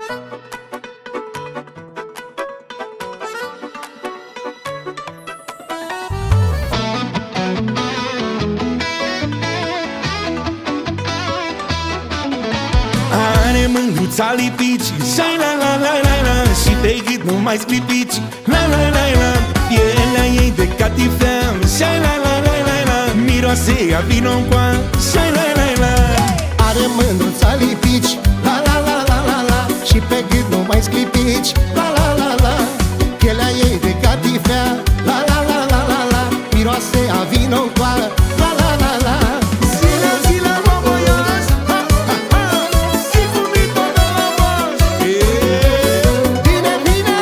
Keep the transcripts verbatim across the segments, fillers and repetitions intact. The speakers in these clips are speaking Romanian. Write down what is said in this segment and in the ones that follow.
Are mândruța lipici, shai la la la la la, și pe gât nu mai sclipici, la la la la. Pielea ei de catifea, shai la la la la la, miroase a vino-ncoa, shai la la la. Are mândruța lipici, la la la la la la, și pe gât nu mai sclipici, la la la la. Pielea ei de catifea, la la la la la la, miroase a vino-ncoa, la la la la. Zile, zile, roboiaș, ha, ha, ha, si fumito de la moș. Bine, bine!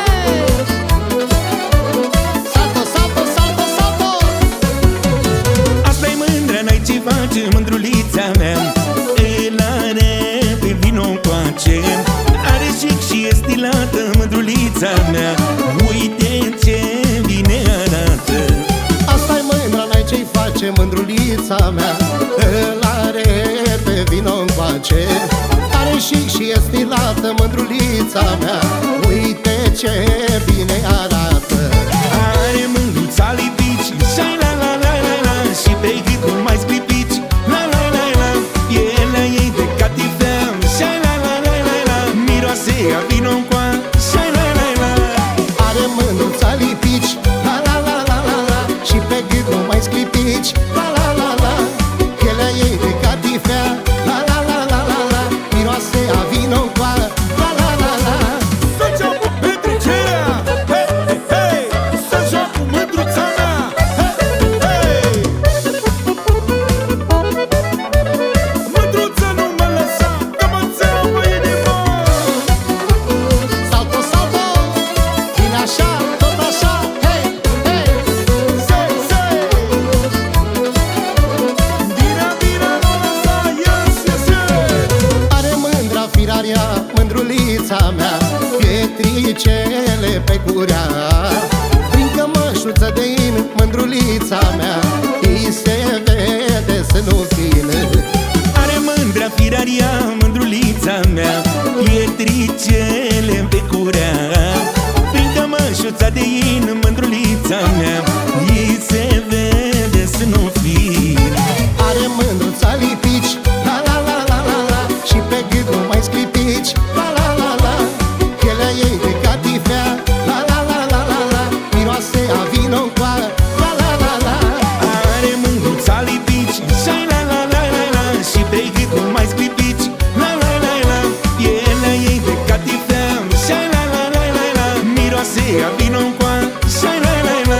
Salto, salto, salto, salto! Asta-i mândră, n-ai ce face, mândrulița mea. El are pe vino încoace, are chic și e stilată, mândrulița mea. Uite ce bine arată. Asta-i mândra, n-ai ce-i face, mândrulița mea. Îl are pe vino-ncoace, are chic și e stilată, mândrulița mea. Uite ce bine arată. Are mândruța lipici, shai la la la la la, și pe gât nu mai sclipici, la la la la. Pielea ei de catifea, shai la la la la la, miroase a vino-ncoa, shai la la la. Are mândruța lipici, la la la la la la, și pe gât nu mai sclipici, la la la la. Pielea ei de catifea, la la la la la la, miroase a vino-ncoa, la la la la. Să joc cu petrecerea, hei, hei, hei, să joc cu mândruța mea, hei, hei. Mândruță, nu mă lăsa, că mă țeapă inima. Salto, salto, vine așa, tot așa, hei, hei. Sei, sei. Bine, bine, nu lăsa, yes, yes, yes. Are mândra firaria, mândrulița mea, pietricele pe curea. Prin cămășuță de in, mândrulița mea, îi se vede să nu vină. Are mândra firaria, mândrulița mea, pietricele pe curea. Prin cămășuța de in, mândrulița mea, ei se vede să nu fie. Are mândruța lipici, la la la la la la, și pe gât nu mai sclipici, la la la la. Pielea ei de catifea, la la la la la la, miroase a vino-ncoa, la la la la. Are mândruța lipici, shai la la la la la, și pe gât nu mai sclipici, la la la la. Pielea ei de catifea, shai la la la la la, miroase a vino-ncoa, shai la la la.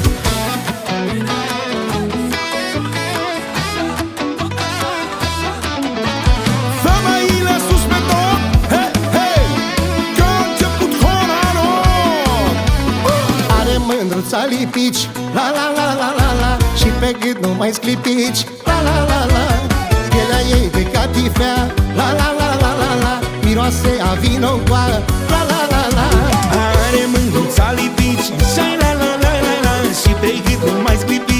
Femeile sus pe tot, hei, hei, că a început Horanor. Are mândruța lipici, la la la la la la, și pe gât nu mai sclipici, la la la la. Pielea ei de catifea, la la la la la la, miroase a vino-ncoa, la la la la. Are mândruța lipici, shai la la la la la, și pe gât nu mai sclipici.